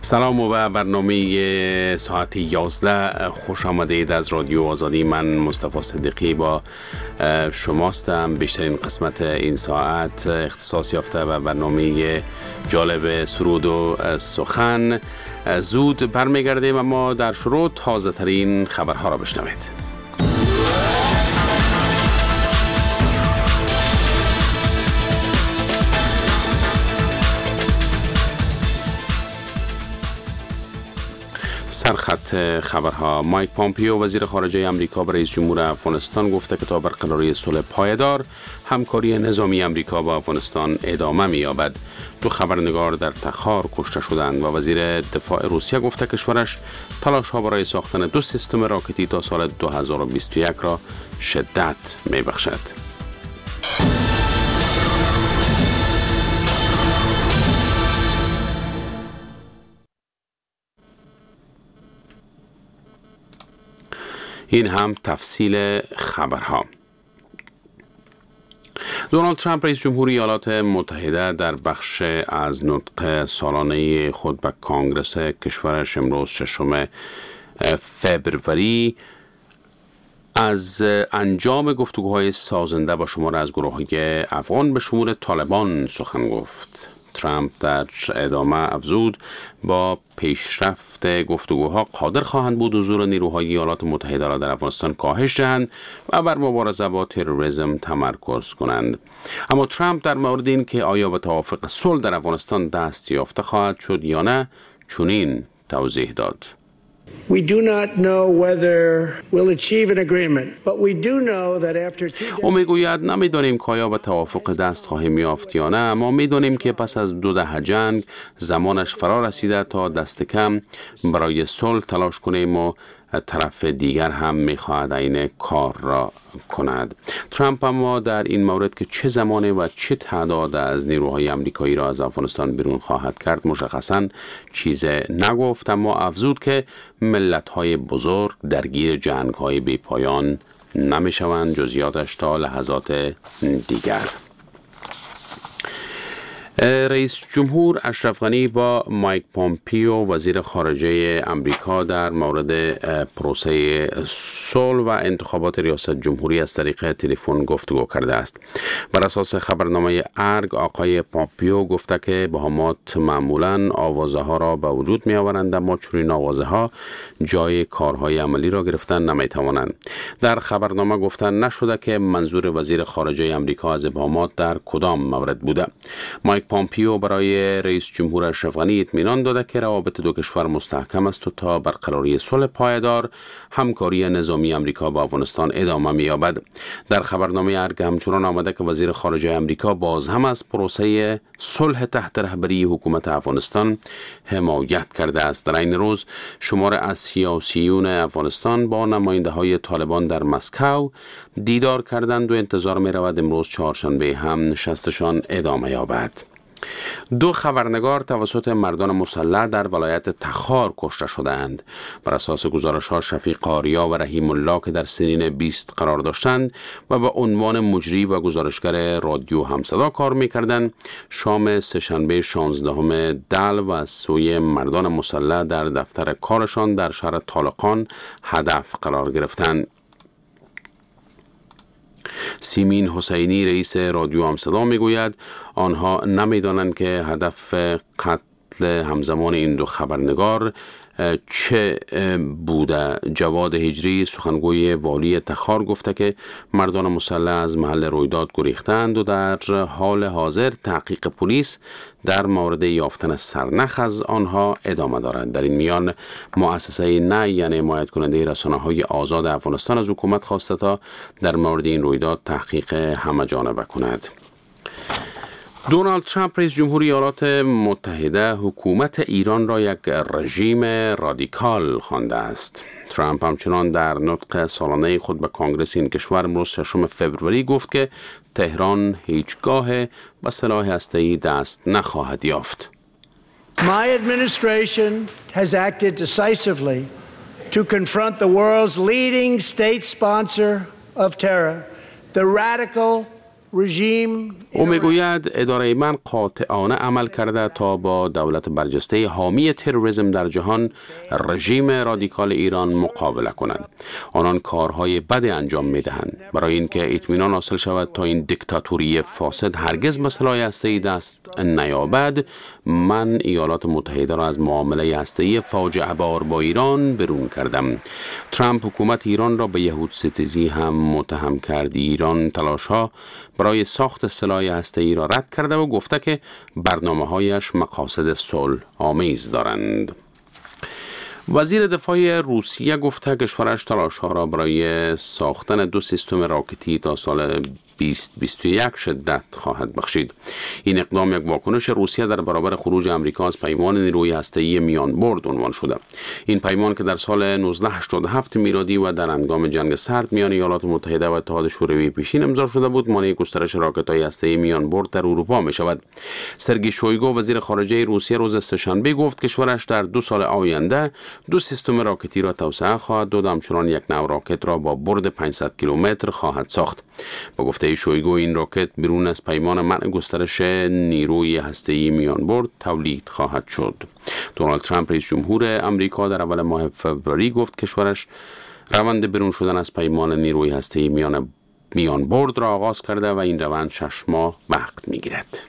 سلام و برنامه ساعت 11 خوش آمدید از رادیو آزادی. من مصطفی صدیقی با شماستم. بیشترین قسمت این ساعت اختصاص یافته و برنامه جالب سرود و سخن. زود برمیگردیم اما در شروع تازه ترین خبرها را بشنوید. سرخط خبرها: مایک پامپیو وزیر خارجه آمریکا به رئیس جمهور افغانستان گفته که تا برقراری صلح پایدار همکاری نظامی آمریکا با افغانستان ادامه می‌یابد. 2 خبرنگار در تخار کشته شدند و وزیر دفاع روسیه گفته کشورش تلاش‌ها برای ساختن 2 سیستم راکتی تا سال 2021 را شدت می‌بخشد. این هم تفصیل خبرها. دونالد ترامپ رئیس جمهور ایالات متحده در بخش از نطق سالانه خود به کانگرس کشورش امروز 6 فوریه از انجام گفتگوهای سازنده با شمار از گروه‌های افغان به شمول طالبان سخن گفت. ترامپ در ادامه افزود با پیشرفت گفتگوها قادر خواهند بود حضور نیروهای ایالات متحده را در افغانستان کاهش دهند و بر مبارزه با تروریسم تمرکز کنند. اما ترامپ در مورد این که آیا به توافق صلح در افغانستان دست یافته خواهد شد یا نه چنین توضیح داد: We do not know whether we'll achieve an agreement, but we do know that after 2 او میگوید نمیدانیم که آیا به توافق دست خواهیم یافت یا نه، اما میدانیم که پس از 2 دهه جنگ زمانش فرا رسیده تا دست کم برای صلح تلاش کنیم و طرف دیگر هم میخواهد این کار را کند. ترامپ اما در این مورد که چه زمانی و چه تعداد از نیروهای آمریکایی را از افغانستان بیرون خواهد کرد مشخصاً چیز نگفت، اما افزود که ملت‌های بزرگ درگیر جنگ‌های بی پایان نمیشوند. جزئیاتش تا لحظات دیگر. رئیس جمهور اشرف غنی با مایک پامپیو وزیر خارجه آمریکا در مورد پروسه صلح و انتخابات ریاست جمهوری از طریق تلفن گفتگو کرده است. بر اساس خبرنامه ارگ آقای پامپیو گفته که بهامات معمولاً آوازه ها را به وجود می آورند، اما چنین آوازه ها جای کارهای عملی را گرفتن نمی توانند. در خبرنامه گفتن نشده که منظور وزیر خارجه آمریکا از ابهامات در کدام مورد بوده. مایک پامپیو برای رئیس جمهور اشرف غنی اطمینان داده که روابط 2 کشور مستحکم است و تا برقراری صلح پایدار همکاری نظامی آمریکا با افغانستان ادامه می‌یابد. در خبرنامه ارگ همچنان آمده که وزیر خارجه آمریکا باز هم از پروسه صلح تحت رهبری حکومت افغانستان حمایت کرده است. در این روز شمار از سیاسیون افغانستان با نماینده‌های طالبان در مسکو دیدار کردند و انتظار می‌رود امروز چهارشنبه هم نشستشان ادامه یابد. 2 خبرنگار توسط مردان مسلح در ولایت تخار کشته شدند. بر اساس گزارش‌ها شفیق آریا و رحیم الله که در سنین 20 قرار داشتند و به عنوان مجری و گزارشگر رادیو همصدا کار می‌کردند، شام سه‌شنبه 16 دل و از سوی مردان مسلح در دفتر کارشان در شهر طالقان هدف قرار گرفتند. سیمین حسینی رئیس رادیو همصدا میگوید آنها نمیدانند که هدف قتل همزمان این 2 خبرنگار چه بوده. جواد هجری سخنگوی والی تخار گفته که مردان مسلح از محل رویداد گریختند و در حال حاضر تحقیق پلیس در مورد یافتن سرنخ از آنها ادامه دارد. در این میان مؤسسه نه یعنی حمایت کننده رسانه‌های آزاد افغانستان از حکومت خواسته تا در مورد این رویداد تحقیق همه‌جانبه کند. دونالد ترامپ رئیس جمهور ایالات متحده حکومت ایران را یک رژیم رادیکال خوانده است. ترامپ همچنان در نطق سالانه خود به کانگرس این کشور امروز 6 فوریه گفت که تهران هیچگاه به سلاح هسته‌ای دست نخواهد یافت. My administration has acted decisively to confront the world's leading state sponsor of terror, the radical regime او میگوید اداره من قاطعانه عمل کرده تا با دولت برجسته حامی تروریسم در جهان رژیم رادیکال ایران مقابله کند. آنان کارهای بد انجام میدهند. برای اینکه اطمینان حاصل شود تا این دیکتاتوری فاسد هرگز به سلاح هسته‌ای دست نیابد، من ایالات متحده را از معامله هسته‌ای فاجعه بار با ایران برون کردم. ترامپ حکومت ایران را به یهود ستیزی هم متهم کرد. ایران تلاش‌ها برای ساخت سلاح هسته‌ای را رد کرده و گفته که برنامه‌هایش مقاصد صلح آمیز دارند. وزیر دفاع روسیه گفته کشورش تلاش‌ها را برای ساختن 2 سیستم راکتی تا سال 2021 شدت خواهد بخشید. این اقدام یک واکنش روسیه در برابر خروج آمریکا از پیمان نیروی هسته‌ای میان برد عنوان شده. این پیمان که در سال 1987 میلادی و در هنگام جنگ سرد میان ایالات متحده و اتحاد شوروی پیشین امضا شده بود، مانع گسترش راکت‌های هسته‌ای میان برد در اروپا می شود. سرگئی شویگو وزیر خارجه روسیه روز سه‌شنبه گفت کشورش در 2 سال آینده 2 سیستم راکتی را توسعه خواهد داد، همچنان یک نوع راکت را با برد 500 کیلومتر خواهد ساخت. با گفته شویگو این راکت بیرون از پیمان منع گسترش نیروی هسته‌ای میان برد تولید خواهد شد. دونالد ترامپ رئیس جمهور آمریکا در اول ماه فوریه گفت کشورش روند بیرون شدن از پیمان نیروی هسته‌ای میان برد را آغاز کرده و این روند 6 ماه وقت می‌گیرد.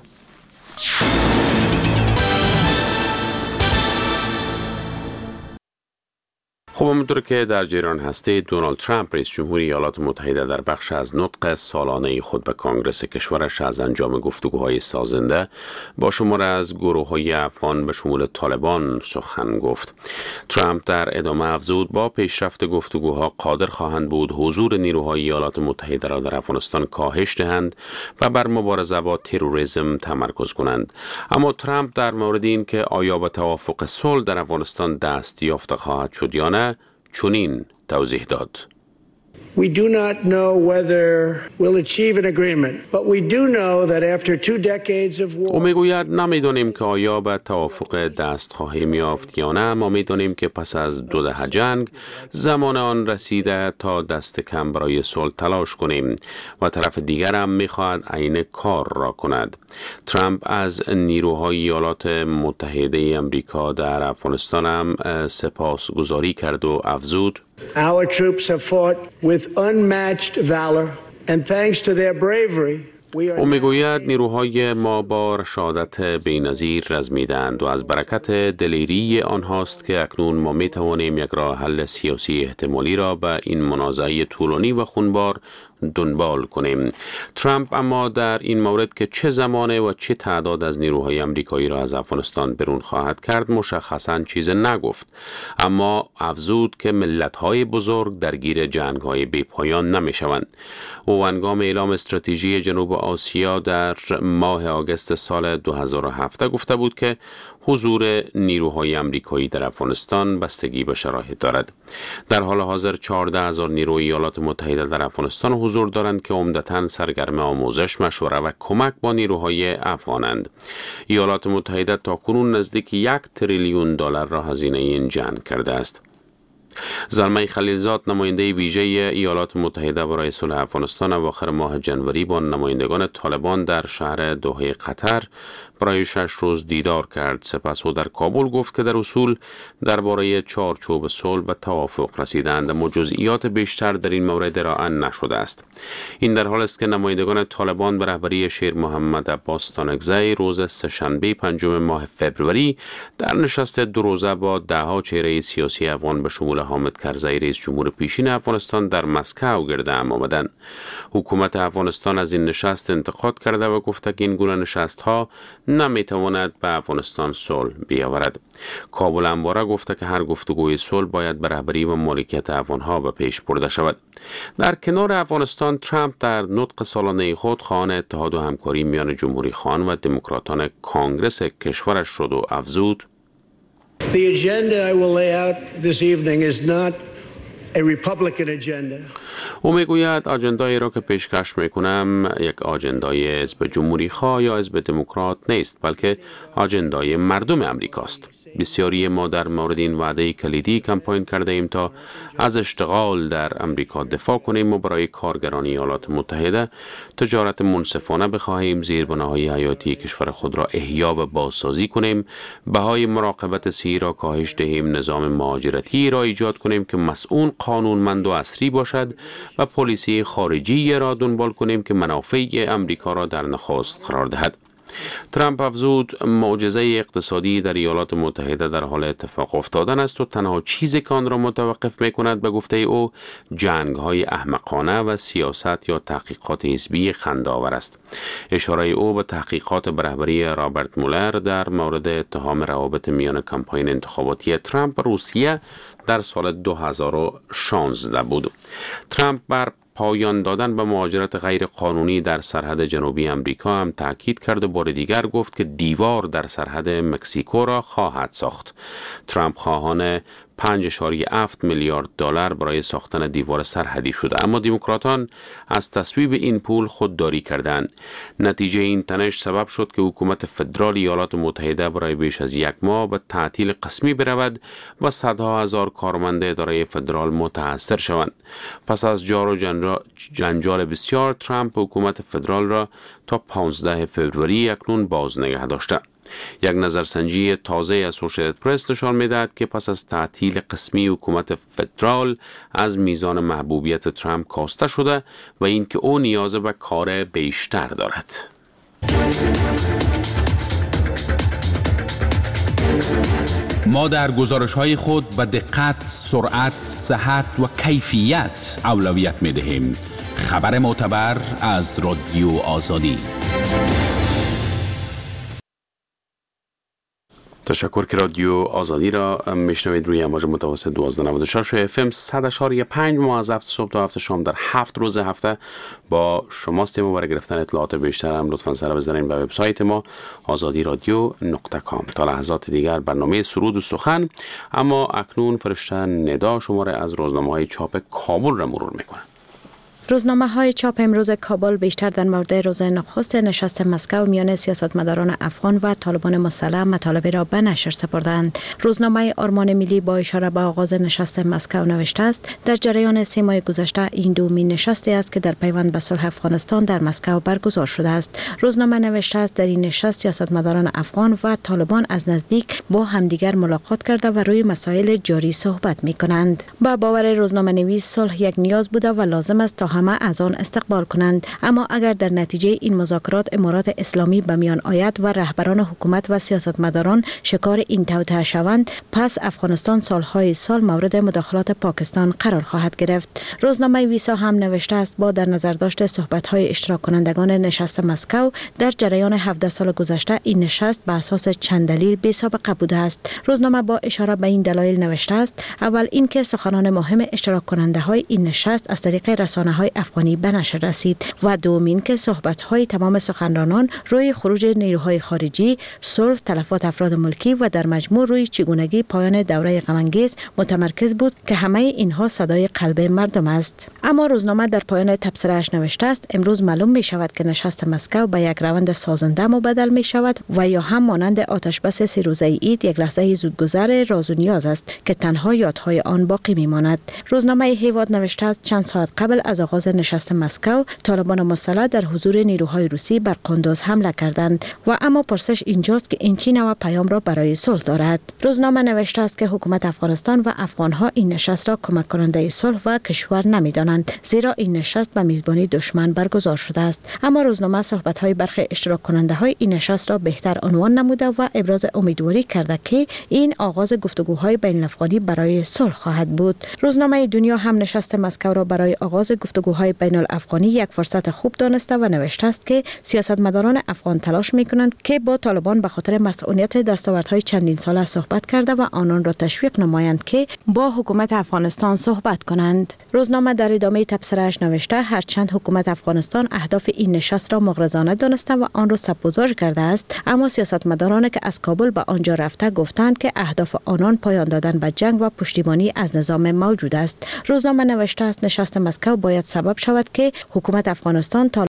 خب همونطور که در جریان هستید، دونالد ترامپ رئیس جمهوری ایالات متحده در بخش از نطق سالانه خود به کانگرس کشورش از انجام گفتگوهای سازنده با شمار از گروه‌های افغان به شمول طالبان سخن گفت. ترامپ در ادامه افزود با پیشرفت گفتگوها قادر خواهند بود حضور نیروهای ایالات متحده را در افغانستان کاهش دهند و بر مبارزه با تروریسم تمرکز کنند. اما ترامپ در مورد این که آیا به توافق صلح در افغانستان دست یافته خواهد شد یا نه چنین توضیح داد. We do not know whether we'll achieve an agreement, but we do know that after 2 decades of war. او میگوید نمیدانیم که آیا به توافق دست خواهیم یافت یا نه، ما میدانیم که پس از 2 دهه جنگ زمان آن رسیده تا دست کم برای صلح تلاش کنیم و طرف دیگر هم میخواهد عین کار را کند. ترامپ از نیروهای ایالات متحده آمریکا در افغانستان هم سپاسگزاری کرد و افزود Our troops have fought with unmatched valor, and thanks to their bravery, او میگوید نیروهای ما با رشادت بی‌نظیر رزمیدند و از برکت دلیری آنهاست که اکنون ما میتوانیم یک راه حل سیاسی احتمالی را به این منازعه طولانی و خونبار دنبال کنیم. ترامپ اما در این مورد که چه زمانه و چه تعداد از نیروهای آمریکایی را از افغانستان برون خواهد کرد مشخصاً چیز نگفت، اما افزود که ملت‌های بزرگ درگیر جنگ‌های بی‌پایان نمی‌شوند. او هنگام اعلام استراتژی جنوب آسیا در ماه آگوست سال 2007 گفته بود که حضور نیروهای آمریکایی در افغانستان بستگی به شرایط دارد. در حال حاضر 14,000 نیروی ایالات متحده در افغانستان حضور دارند که عمدتاً سرگرم آموزش، مشوره و کمک با نیروهای افغانند. ایالات متحده تاکنون نزدیک 1 تریلیون دلار را هزینه این جنگ کرده است. زلمه خلیلزاد نماینده ویژه ایالات متحده برای صلح افغانستان اواخر ماه جنوری با نمایندگان طالبان در شهر دوحه قطر برای 6 روز دیدار کرد. سپس او در کابل گفت که در اصول درباره چارچوب صلح به توافق رسیدند، اما جزئیات بیشتر در این مورد ارائه نشده است. این در حالی است که نمایندگان طالبان به رهبری شیر محمد عباس تانکزی روز سه‌شنبه 5 ماه فوریه در نشست 2 روزه با ده‌ها چهره سیاسی افغان به شمول حامد کرزی رئیس جمهور پیشین افغانستان در مسکو گرد هم آمدند. حکومت افغانستان از این نشست انتقاد کرده و گفته که این گونه نشست‌ها نمیتواند به افغانستان صلح بیاورد. کابل همواره گفته که هر گفتگوی صلح باید به رهبری و مالکیت افغان‌ها به پیش برده شود. در کنار افغانستان، ترامپ در نطق سالانه خود خواهان اتحاد و همکاری میان جمهوری خواهان و دموکراتان کانگرس کشورش شد و افزود The agenda I will lay out this evening is not a Republican agenda. او میگوید آجندایی را که پیشکش میکنم یک آجندای حزب جمهوری خواه یا حزب دموکرات نیست، بلکه آجندای مردم امریکاست. بسیاری ما در مورد این وعده کلیدی کمپاین کرده ایم تا از اشتغال در امریکا دفاع کنیم و برای کارگران ایالات متحده تجارت منصفانه بخواهیم، زیربناهای حیاتی کشور خود را احیا و بازسازی کنیم، بهای مراقبت صحی را کاهش دهیم، نظام مهاجرتی را ایجاد کنیم که مسئول، قانونمند و عصری باشد و پلیسی خارجی را دنبال کنیم که منافع امریکا را در نخست قرار دهد. ترامپ افزود معجزه اقتصادی در ایالات متحده در حال اتفاق افتادن است و تنها چیزی که آن را متوقف می‌کند به گفته او جنگ‌های احمقانه و سیاست یا تحقیقات حزبی خنده‌آور است. اشاره او به تحقیقات به رهبری رابرت مولر در مورد اتهام روابط میان کمپاین انتخاباتی ترامپ و روسیه در سال 2016 بود. ترامپ بر پایان دادن به مهاجرت غیر قانونی در سرحد جنوبی امریکا هم تاکید کرد و بار دیگر گفت که دیوار در سرحد مکزیکو را خواهد ساخت. ترامپ خواهان 5.7 میلیارد دلار برای ساختن دیوار سرحدی شده، اما دموکراتان از تصویب این پول خودداری کردند. نتیجه این تنش سبب شد که حکومت فدرال ایالات متحده برای بیش از یک ماه به تعطیل قسمی برود و صدها هزار کارمند اداره فدرال متاثر شوند. پس از جار و جنجال بسیار، ترامپ حکومت فدرال را تا 15 فوریه اکنون باز نگه داشته. یک نظرسنجی تازه از اسوسییتد پرس نشان می‌دهد که پس از تعطیل قسمی حکومت فدرال از میزان محبوبیت ترامپ کاسته شده و اینکه او نیاز به کار بیشتر دارد. ما در گزارش‌های خود به دقت، سرعت، صحت و کیفیت اولویت می‌دهیم. خبر معتبر از رادیو آزادی. تشکر که رادیو آزادی را میشنوید روی امواج متوسط 1296 اف ام 100.5 ما از هفت صبح تا هفت شام در 7 روز هفته با شماستیم و برای گرفتن اطلاعات بیشتر هم لطفاً سر بزنید به وبسایت ما azadiradyo.com. تا لحظات دیگر برنامه سرود و سخن، اما اکنون فرشته ندا شماره از روزنامه‌های چاپ کابل را مرور میکنه. روزنامه‌های چاپ امروز کابل بیشتر در مورد روز نخست نشست مسکو میان سیاستمداران افغان و طالبان مسلح مطالبی را به نشر سپردند. روزنامه آرمان ملی با اشاره به آغاز نشست مسکو نوشته است: در جریان 3 ماه گذشته این دومین نشستی است که در پیوند به صلح افغانستان در مسکو برگزار شده است. روزنامه نوشته است در این نشست سیاستمداران افغان و طالبان از نزدیک با همدیگر ملاقات کرده و روی مسائل جاری صحبت می‌کنند. با باور روزنامه نویس صلح یک نیاز بوده و لازم است تا همه از آن استقبال کنند، اما اگر در نتیجه این مذاکرات امارات اسلامی به میان آید و رهبران حکومت و سیاستمداران شکار این توطئه شوند، پس افغانستان سالهای سال مورد مداخلات پاکستان قرار خواهد گرفت. روزنامه ویسا هم نوشته است با در نظر داشت صحبت‌های اشتراک کنندگان نشست مسکو در جریان 17 سال گذشته، این نشست به اساس چند دلیل بی سابقه بوده است. روزنامه با اشاره به این دلایل نوشته است: اول اینکه سخنان مهم اشتراک کننده‌های این نشست از طریق رسانه‌های افغانی به نشر رسید و دومین که صحبت‌های تمام سخنرانان روی خروج نیروهای خارجی، صلح، تلفات افراد ملکی و در مجموع روی چگونگی پایان دوره غم‌انگیز متمرکز بود که همه اینها صدای قلب مردم است. اما روزنامه در پایان تبصره‌اش نوشته است: امروز معلوم می شود که نشست مسکو به یک روند سازنده مبدل می شود و یا هم مانند آتشبس 3 روزه عید یک لحظه زودگذر راز و نیاز است که تنها یادهای آن باقی می ماند. روزنامه هیواد نوشته است: چند ساعت قبل از آغاز نشست مسکو، طالبان مسلح در حضور نیروهای روسی بر قندوز حمله کردند و اما پرسش اینجاست که این چه نوع پیام را برای صلح دارد. روزنامه نوشته است که حکومت افغانستان و افغانها این نشست را کمک کننده صلح و کشور نمی‌دانند، زیرا این نشست به میزبانی دشمن برگزار شده است. اما روزنامه صحبت‌های برخی اشتراک کننده‌های این نشست را بهتر عنوان نموده و ابراز امیدواری کرده که این آغاز گفتگوهای بین الافغانی برای صلح خواهد بود. روزنامه دنیا هم نشست مسکو را برای آغاز گفتگوهای بین الافغانی یک فرصت خوب دانسته و نوشته است که سیاستمداران افغان تلاش می‌کنند که با طالبان به خاطر مسئولیت دستاوردهای چندین ساله صحبت کرده و آنان را تشویق نمایند که با حکومت افغانستان صحبت کنند. روزنامه در ادامه تبصره‌اش نوشته: هرچند حکومت افغانستان اهداف این نشست را مغرضانه دانسته و آن را سبوداژ کرده است، اما سیاستمدارانی که از کابل به آنجا رفته گفتند که اهداف آنان پایان دادن به جنگ و پشتیبانی از نظام موجود است. روزنامه نوشته است: نشست مسکو باید سبب شود که حکومت افغانستان